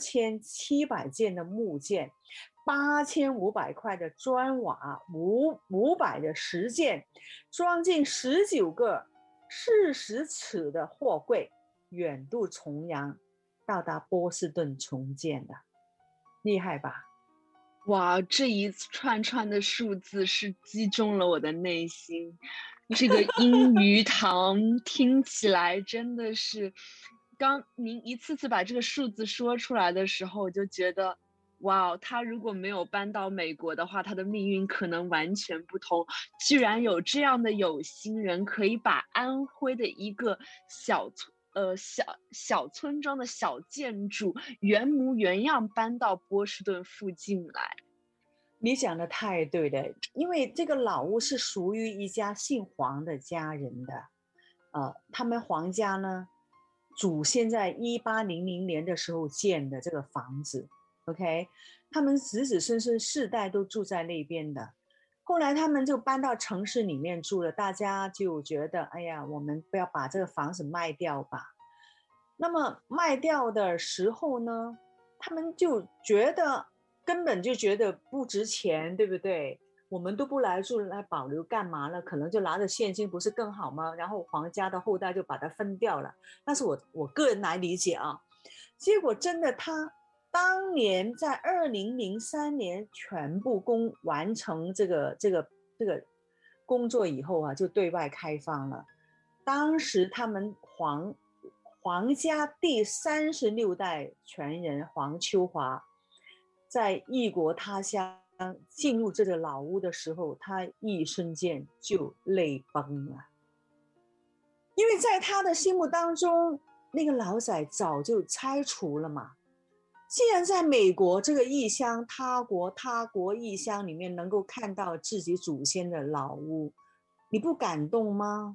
2700件的木件，8500块的砖瓦，500的石件，装进19个40尺的货柜，远渡重洋，到达波士顿重建的，厉害吧？ 哇，这一串串的数字是击中了我的内心。这个英语堂听起来真的是，刚您一次次把这个数字说出来的时候，我就觉得，哇，他如果没有搬到美国的话，他的命运可能完全不同。居然有这样的有心人，可以把安徽的一个小村庄的小建筑原模原样搬到波士顿附近来。 你讲的太对了，因为这个老屋是属于一家姓黄的家人的，他们黄家呢，祖先在1800年的时候建的这个房子 ，OK， 他们子子孙孙世代都住在那边的，后来他们就搬到城市里面住了，大家就觉得，哎呀，我们不要把这个房子卖掉吧。那么卖掉的时候呢，他们就根本就觉得不值钱，对不对？我们都不来住，来保留干嘛了？可能就拿着现金不是更好吗？然后皇家的后代就把它分掉了。但是我个人来理解啊，结果真的他当年在2003年全部完成这个工作以后啊，就对外开放了。当时他们黄家第36代传人黄秋华，在异国他乡进入这个老屋的时候，他一瞬间就泪崩了，因为在他的心目当中，那个老宅早就拆除了嘛。既然在美国这个异乡他国异乡里面能够看到自己祖先的老屋，你不感动吗？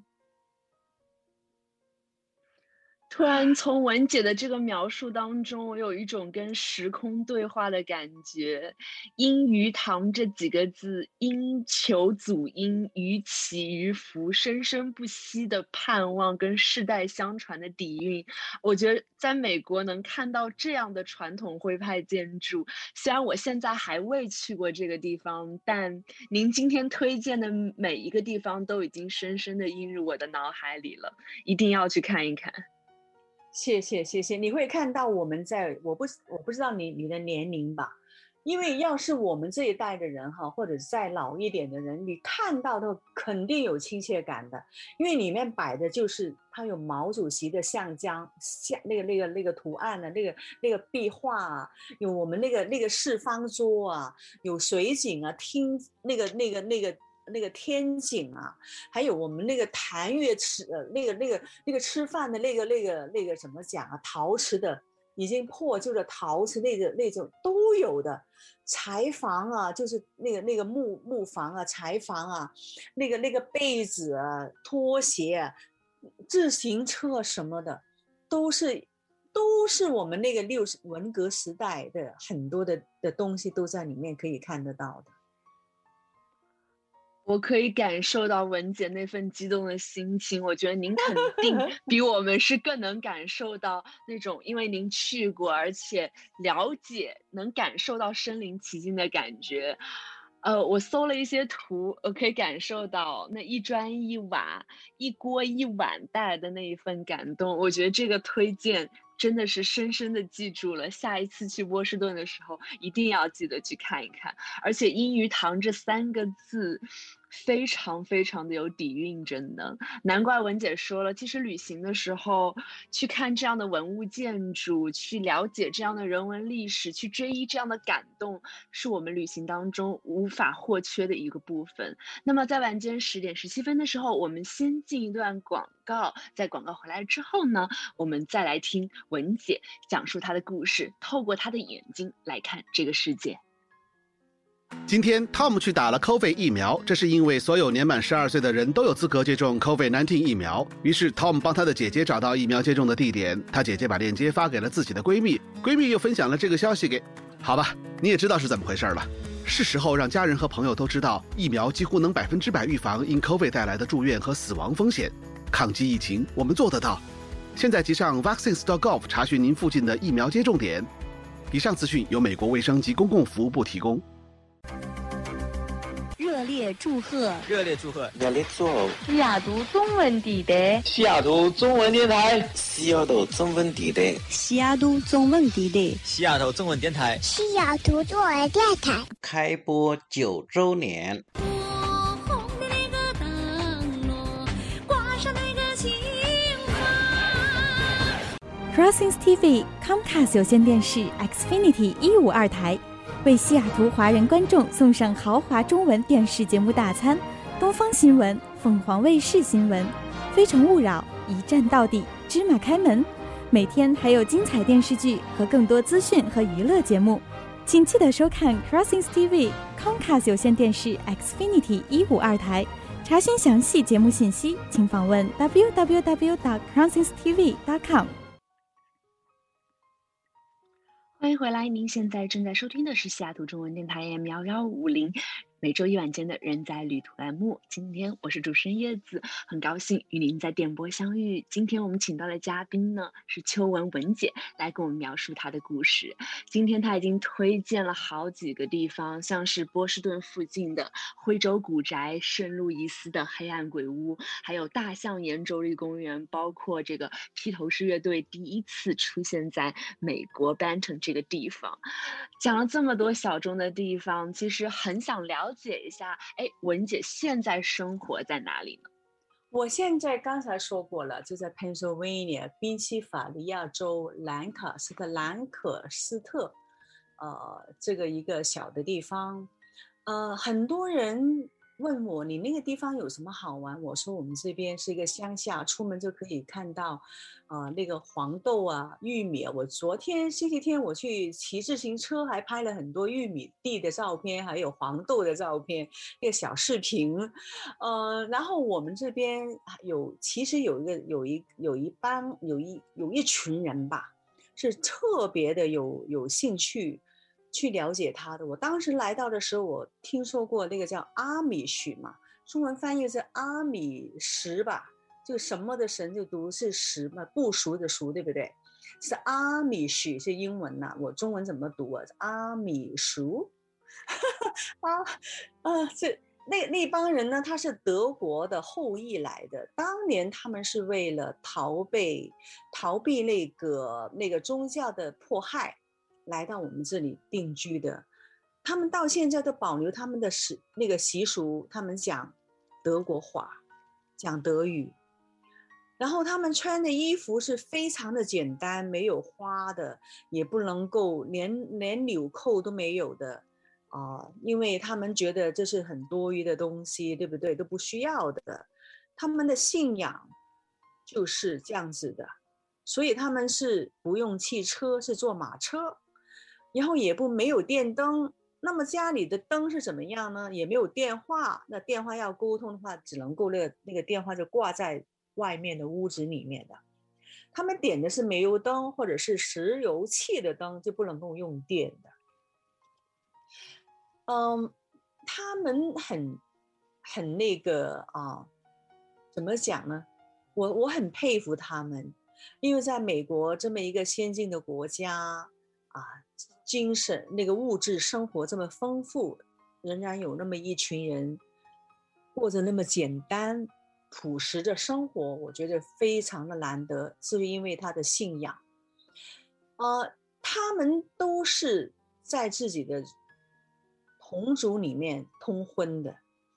突然从文姐的这个描述当中，我有一种跟时空对话的感觉。英鱼堂这几个字，因求祖因，于祈于福，生生不息的盼望跟世代相传的底蕴。我觉得在美国能看到这样的传统徽派建筑，虽然我现在还未去过这个地方，但您今天推荐的每一个地方都已经深深的印入我的脑海里了，一定要去看一看。 谢谢，你会看到我们我不知道你的年龄吧，因为要是我们这一代的人哈，或者再老一点的人，你看到的肯定有亲切感的，因为里面摆的就是它有毛主席的那个图案的那个壁画啊，有我们那个四方桌啊，有水景啊，听那个天井啊，还有我们那个谭月吃那个吃饭的那个怎么讲啊，陶瓷的已经破旧的陶瓷那种都有的，柴房啊，就是那个木房啊，柴房啊，那个被子啊，拖鞋啊，自行车什么的，都是我们那个文革时代的很多的东西都在里面可以看得到的。 我可以感受到文姐那份激动的心情，我觉得您肯定比我们是更能感受到那种，因为您去过，而且了解，能感受到身临其境的感觉。我搜了一些图，我可以感受到那一砖一瓦、一锅一碗带来的那一份感动。我觉得这个推荐真的是深深的记住了，下一次去波士顿的时候一定要记得去看一看。而且英鱼堂这3个字， 非常非常的有底蕴，真的难怪文姐说了，其实旅行的时候去看这样的文物建筑，去了解这样的人文历史，去追忆这样的感动，是我们旅行当中无法或缺的一个部分。那么在晚间10点17分的时候，我们先进一段广告，在广告回来之后呢，我们再来听文姐讲述她的故事，透过她的眼睛来看这个世界。 今天 Tom 去打了 COVID 疫苗，这是因为所有年满12岁的人都有资格接种 COVID-19 疫苗。于是 Tom 帮他的姐姐找到疫苗接种的地点，他姐姐把链接发给了自己的闺蜜，闺蜜又分享了这个消息给……好吧，你也知道是怎么回事了。是时候让家人和朋友都知道，疫苗几乎能100%预防因 COVID 带来的住院和死亡风险。抗击疫情，我们做得到。现在即上 vaccines.gov 查询您附近的疫苗接种点。以上资讯由美国卫生及公共服务部提供。 热烈祝贺！ 热烈祝贺！ 热烈祝贺！ 西雅图中文地带， 西雅图中文电台， 西雅图中文地带， 西雅图中文地带， 西雅图中文电台， 西雅图中文电台开播9周年。 Crossings TV Comcast 有线电视 Xfinity 152台，为西雅图华人观众送上豪华中文电视节目大餐：东方新闻、凤凰卫视新闻、非诚勿扰、一站到底、芝麻开门。每天还有精彩电视剧和更多资讯和娱乐节目，请记得收看 Crossings TV Comcast 有线电视 Xfinity 152台。查询详细节目信息，请访问 www.crossingstv.com。 欢迎回来，您现在正在收听的是西雅图中文电台 AM1150，每周一晚间的人在旅途栏目。今天我是主持人叶子，很高兴与您在电波相遇。今天我们请到的嘉宾呢是邱文姐，来跟我们描述她的故事。今天她已经推荐了好几个地方，像是波士顿附近的徽州古宅、圣路易斯的黑暗鬼屋，还有大象岩州立公园，包括这个披头士乐队第一次出现在美国 Benton 这个地方。讲了这么多小众的地方，其实很想了解一下，文姐现在生活在哪里呢？ 我现在刚才说过了，就在 Pennsylvania 宾夕法尼亚州兰可斯特，这个一个小的地方。很多人问我，你那个地方有什么好玩？我说我们这边是一个乡下，出门就可以看到那个黄豆啊、玉米啊。我昨天星期天我去骑自行车，还拍了很多玉米地的照片，还有黄豆的照片，一个小视频。然后我们这边其实有一群人吧，是特别的有兴趣去了解他的。我当时来到的时候，我听说过那个叫阿米许嘛，中文翻译是阿米什吧，这个什么的神就读是什嘛，不熟的熟，对不对？是阿米许是英文呐，我中文怎么读啊？阿米什那帮人呢，他是德国的后裔来的，当年他们是为了逃避那个宗教的迫害来到我们这里定居的。他们到现在都保留他们的那个习俗，他们讲德国话，讲德语，然后他们穿的衣服是非常的简单，没有花的，也不能够连纽扣都没有的因为他们觉得这是很多余的东西，对不对？都不需要的。他们的信仰就是这样子的，所以他们是不用汽车，是坐马车，然后也没有电灯。那么家里的灯是怎么样呢？也没有电话，那电话要沟通的话，只能够那个电话就挂在外面的屋子里面的。他们点的是煤油灯或者是石油气的灯，就不能够用电的。他们很那个怎么讲呢？我很佩服他们，因为在美国这么一个先进的国家精神那个物质生活这么丰富，仍然有那么一群人过着那么简单朴实的生活，我觉得非常的难得，是因为他的信仰。他们都是在自己的同族里面通婚的，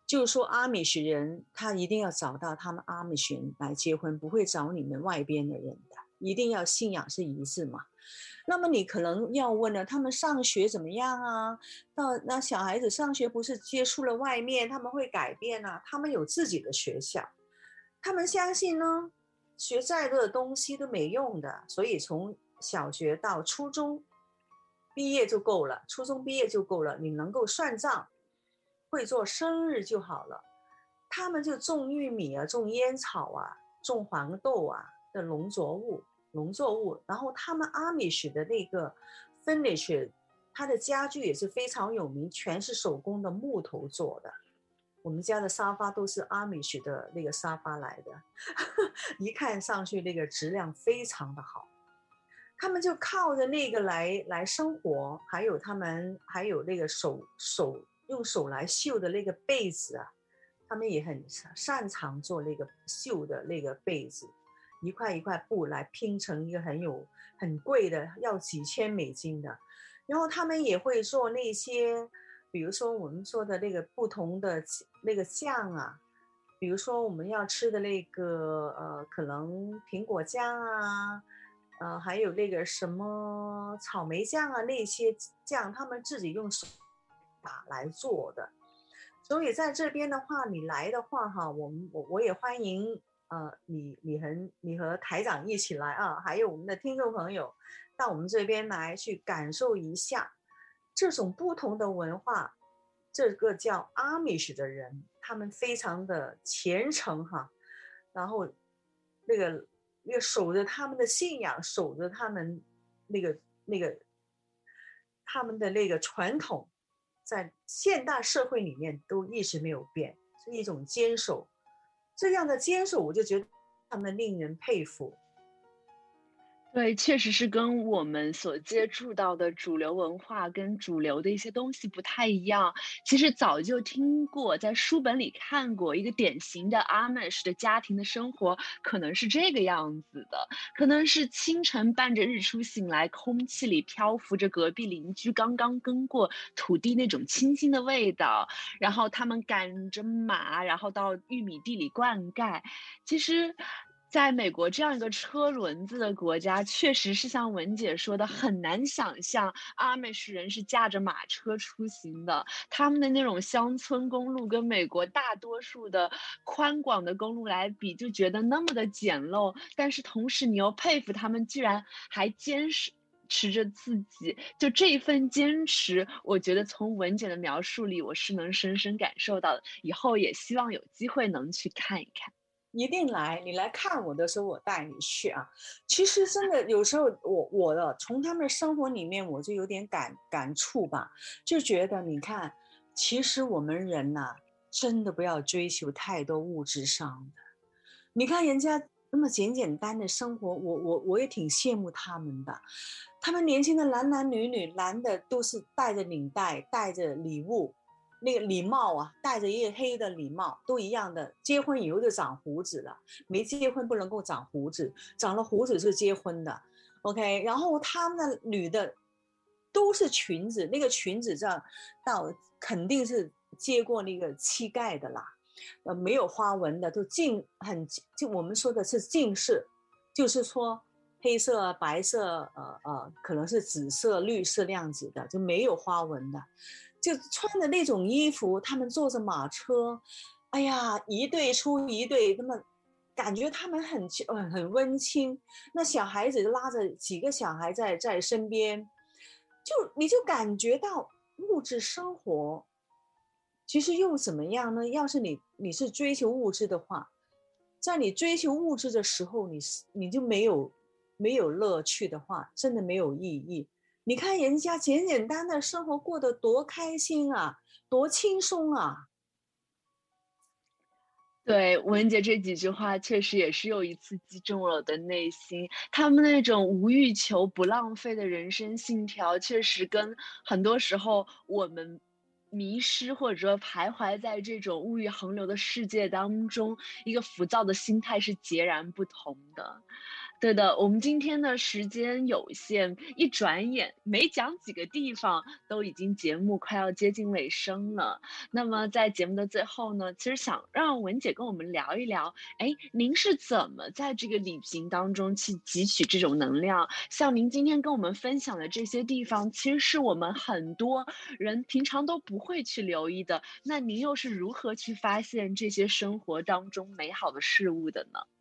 就是说阿米什人他一定要找到他们阿米什人来结婚，不会找你们外边的人的，一定要信仰是一致嘛。那么你可能要问了，他们上学怎么样啊？那小孩子上学不是接触了外面，他们会改变啊？他们有自己的学校，他们相信呢，学再多的东西都没用的，所以从小学到初中毕业就够了，初中毕业就够了，你能够算账，会做生日就好了。他们就种玉米啊，种烟草啊，种黄豆啊的农作物，然后他们阿米什的那个 furniture， 它的家具也是非常有名，全是手工的木头做的。我们家的沙发都是阿米什的那个沙发来的一看上去那个质量非常的好。他们就靠着那个来生活，还有他们还有那个用手来绣的那个被子啊，他们也很擅长做那个绣的那个被子，一块一块布来拼成一个很贵的，要几千美金的。然后他们也会做那些，比如说我们说的那个不同的那个酱啊，比如说我们要吃的那个可能苹果酱啊，还有那个什么草莓酱啊，那些酱他们自己用手打来做的。所以在这边的话，你来的话哈，我也欢迎你和台长一起来啊，还有我们的听众朋友到我们这边来去感受一下这种不同的文化。这个叫阿米什的人，他们非常的虔诚哈，然后那个守着他们的信仰，守着他们那个他们的那个传统，在现代社会里面都一直没有变，是一种坚守。这样的坚守，我就觉得他们令人佩服。 对，确实是跟我们所接触到的主流文化跟主流的一些东西不太一样。其实早就听过，在书本里看过一个典型的 Amish 的家庭的生活，可能是这个样子的，可能是清晨伴着日出醒来，空气里漂浮着隔壁邻居刚刚耕过土地那种清新的味道，然后他们赶着马，然后到玉米地里灌溉。其实在美国这样一个车轮子的国家，确实是像文姐说的，很难想象阿美什人是驾着马车出行的。他们的那种乡村公路跟美国大多数的宽广的公路来比，就觉得那么的简陋，但是同时你又佩服他们居然还坚持着自己，就这一份坚持，我觉得从文姐的描述里我是能深深感受到的，以后也希望有机会能去看一看。 一定来，你来看我的时候我带你去啊。其实真的有时候我从他们的生活里面我就有点感触吧，就觉得你看，其实我们人呐，真的不要追求太多物质上的。你看人家那么简单的生活，我也挺羡慕他们的。他们年轻的男女，男的都是带着领带，带着礼物，那个礼帽啊，戴着一个黑的礼帽，都一样的。结婚以后就长胡子了，没结婚不能够长胡子，长了胡子是结婚的。OK， 然后他们的女的都是裙子，那个裙子这样到肯定是接过那个膝盖的啦，没有花纹的，都就我们说的是近视，就是说黑色、白色，可能是紫色、绿色那样子的，就没有花纹的。就穿的那种衣服，他们坐着马车，哎呀，一对出一对，那么感觉他们很温馨。那小孩子拉着几个小孩在身边，你就感觉到物质生活其实又怎么样呢？要是你是追求物质的话，在你追求物质的时候，你就没有乐趣的话，真的没有意义。你看人家简单的生活过得多开心啊，多轻松啊。 对，文姐这几句话确实也是又一次击中了我的内心。他们那种无欲求不浪费的人生信条，确实跟很多时候我们迷失或者说徘徊在这种物欲横流的世界当中，一个浮躁的心态是截然不同的。 对的，我们今天的时间有限，一转眼没讲几个地方，都已经节目快要接近尾声了。那么在节目的最后呢，其实想让文姐跟我们聊一聊，哎，您是怎么在这个旅行当中去汲取这种能量？像您今天跟我们分享的这些地方，其实是我们很多人平常都不会去留意的。那您又是如何去发现这些生活当中美好的事物的呢？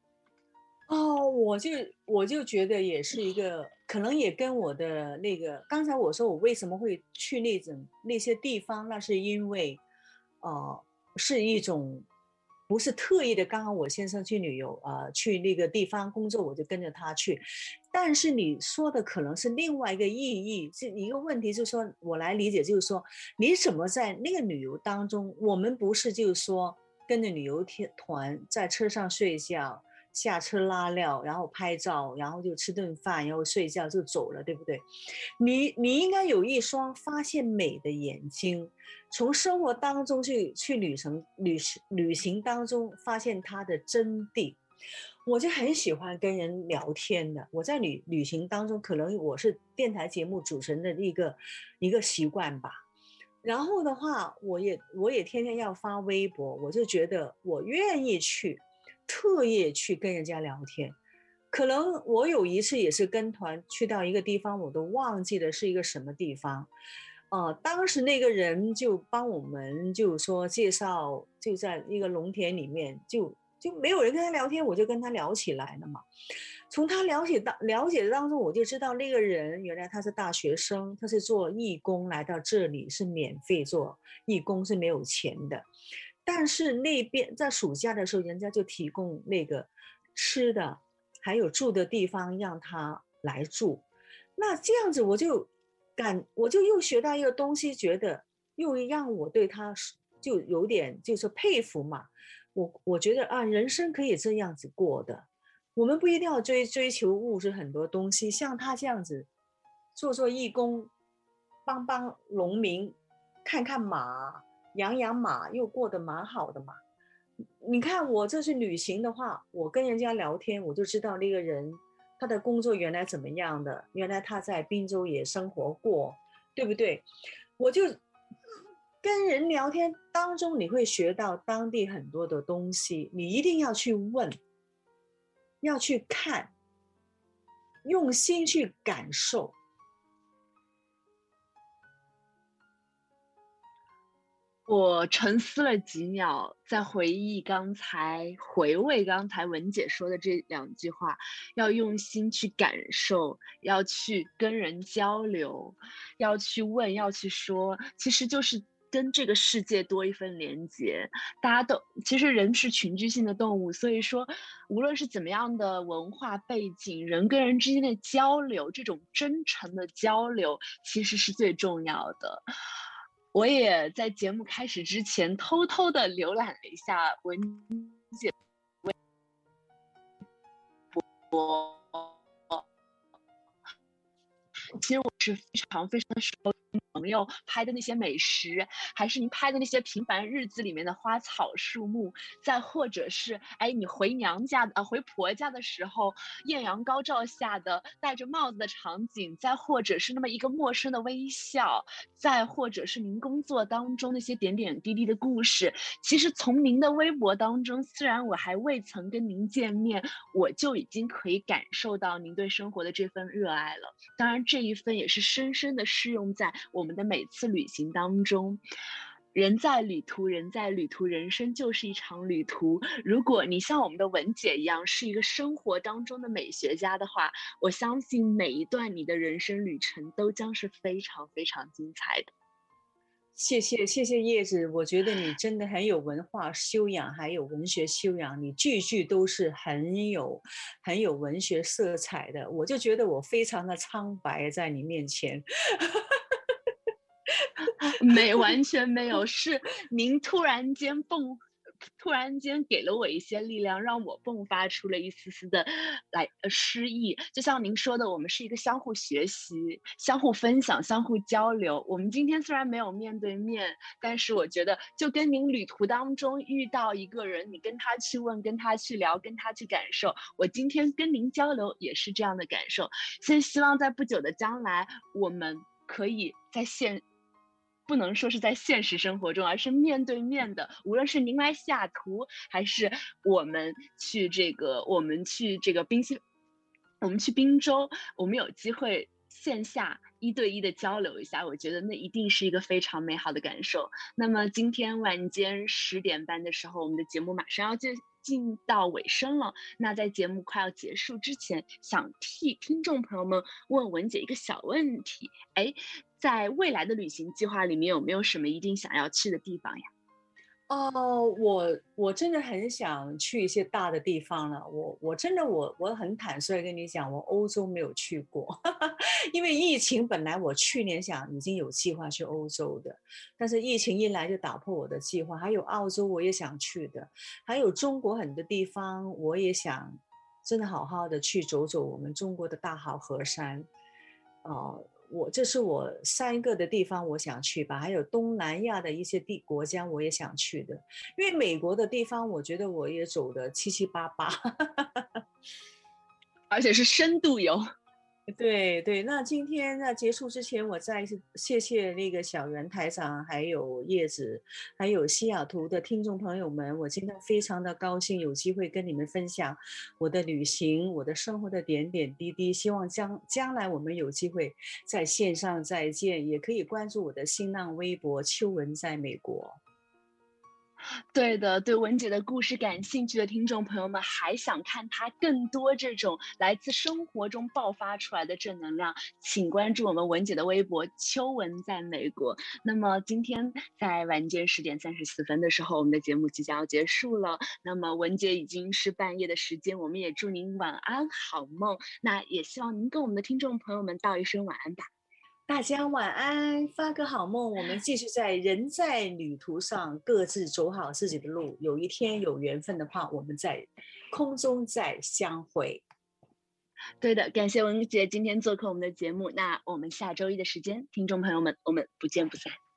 我就觉得也是一个，可能也跟我的那个，刚才我说我为什么会去那些地方，那是因为，是一种不是特意的。刚好我先生去旅游，去那个地方工作，我就跟着他去。但是你说的可能是另外一个意义，是一个问题，就是说我来理解，就是说你怎么在那个旅游当中，我们不是就是说跟着旅游团在车上睡觉。下车拉料，然后拍照，然后就吃顿饭，然后睡觉就走了，对不对？你应该有一双发现美的眼睛，从生活当中去旅行当中发现它的真谛。我就很喜欢跟人聊天的。我在旅行当中，可能我是电台节目主持人的一个习惯吧。然后的话，我也天天要发微博，我就觉得我愿意特意去跟人家聊天。可能我有一次也是跟团去到一个地方，我都忘记了是一个什么地方。当时那个人就帮我们就说介绍，就在一个农田里面，就没有人跟他聊天，我就跟他聊起来了嘛。从他了解当中，我就知道那个人原来他是大学生，他是做义工来到这里，是免费做义工，是没有钱的。但是那边在暑假的时候，人家就提供那个吃的，还有住的地方让他来住。那这样子我就又学到一个东西，觉得又让我对他就有点就是佩服嘛。我觉得人生可以这样子过的，我们不一定要追求物质很多东西，像他这样子做义工，帮农民看看马。养马又过得蛮好的嘛。你看我这次旅行的话，我跟人家聊天，我就知道那个人他的工作原来怎么样的，原来他在滨州也生活过，对不对？我就跟人聊天当中，你会学到当地很多的东西，你一定要去问，要去看，用心去感受。 我沉思了几秒，在回味刚才文姐说的这两句话，要用心去感受，要去跟人交流，要去问，要去说，其实就是跟这个世界多一份连接。其实人是群居性的动物，所以说无论是怎么样的文化背景，人跟人之间的交流，这种真诚的交流其实是最重要的。我也在节目开始之前偷偷的浏览了一下文姐微博，其实我是非常非常熟朋友拍的那些美食，还是您拍的那些平凡日子里面的花草树木，再或者是你回婆家的时候艳阳高照下的戴着帽子的场景，再或者是那么一个陌生的微笑，再或者是您工作当中那些点点滴滴的故事。其实从您的微博当中，虽然我还未曾跟您见面，我就已经可以感受到您对生活的这份热爱了。当然这一份也是深深的适用在我们的每次旅行当中。人在旅途，人生就是一场旅途。如果你像我们的文姐一样是一个生活当中的美学家的话，我相信每一段你的人生旅程都将是非常非常精彩的。 谢谢叶子，我觉得你真的很有文化修养，还有文学修养，你句句都是很有文学色彩的，我就觉得我非常的苍白在你面前。 完全没有，是您突然间突然间给了我一些力量，让我迸发出了一丝丝的诗意。就像您说的，我们是一个相互学习、相互分享、相互交流。我们今天虽然没有面对面，但是我觉得就跟您旅途当中遇到一个人，你跟他去问、跟他去聊、跟他去感受，我今天跟您交流也是这样的感受。所以希望在不久的将来，我们可以不能说是在现实生活中，而是面对面的，无论是您来西雅图，还是我们去滨州，我们有机会线下1对1的交流一下，我觉得那一定是一个非常美好的感受。那么今天晚间10点半的时候，我们的节目马上要进到尾声了。那在节目快要结束之前，想替听众朋友们问文姐一个小问题，在未来的旅行计划里面有没有什么一定想要去的地方呀？ 我真的很想去一些大的地方了。我真的我很坦率跟你讲，我欧洲没有去过，因为疫情本来我去年已经有计划去欧洲的，但是疫情一来就打破我的计划。还有澳洲我也想去的，还有中国很多地方我也想真的好好的去走走我们中国的大好河山。这是我3个的地方我想去吧，还有东南亚的一些国家我也想去的，因为美国的地方我觉得我也走得七七八八而且是深度游。 对对，那今天结束之前，我再谢谢那个小袁台长，还有叶子，还有西雅图的听众朋友们。我今天非常的高兴有机会跟你们分享我的旅行，我的生活的点点滴滴。希望将来我们有机会在线上再见，也可以关注我的新浪微博秋文在美国。 对的，对文姐的故事感兴趣的听众朋友们，还想看她更多这种来自生活中爆发出来的正能量，请关注我们文姐的微博秋文在美国。那么今天在晚间10点34分的时候，我们的节目即将要结束了。那么文姐已经是半夜的时间，我们也祝您晚安好梦。那也希望您跟我们的听众朋友们道一声晚安吧。 大家晚安，发个好梦。我们继续在人在旅途上各自走好自己的路，有一天有缘分的话，我们在空中再相会。 对的，感谢文姐今天做客我们的节目。那我们下周一的时间，听众朋友们，我们不见不散。